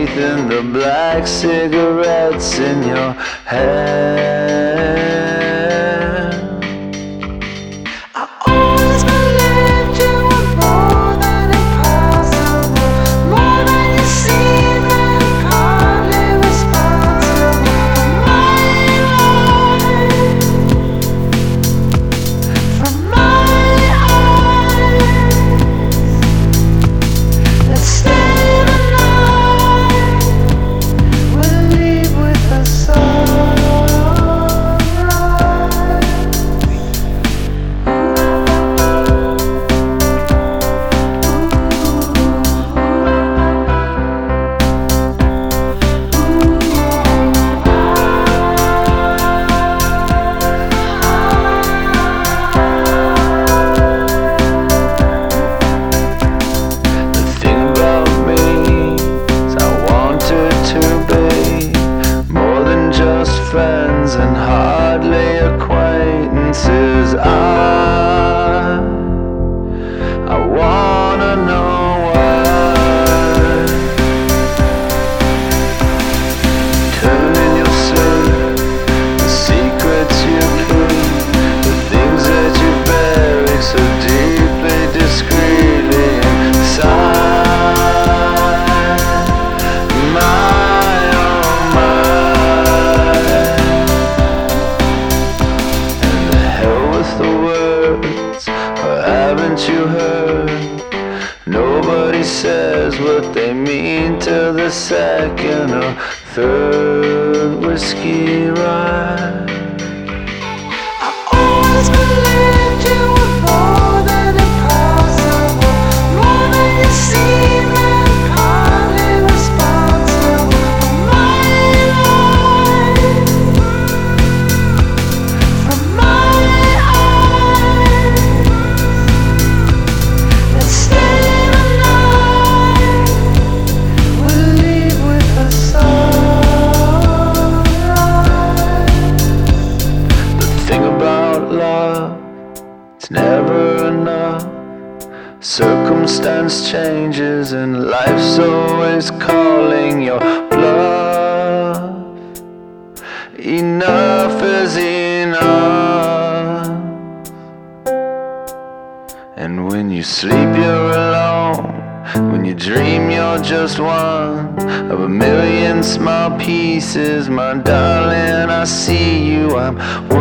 teeth and the black cigarettes in your hair. I always believed you were more than impossible, more than you seem and hardly responsible for my life, from my eyes. Let's stay the night, we'll leave with the friends and hardly acquaintances. I wanna know why. Turn in your sleep, the secrets you keep, the things that you bury so deeply, discreetly inside my own mind. The words, or haven't you heard? Nobody says what they mean till the second or third whiskey ride. I always believed you were more than impossible, more than you seem and hardly responsible for my life, from my it's never enough. Circumstance changes and life's always calling your bluff. Enough is enough. And when you sleep you're alone, when you dream you're just one of a million small pieces. My darling, I see you, I'm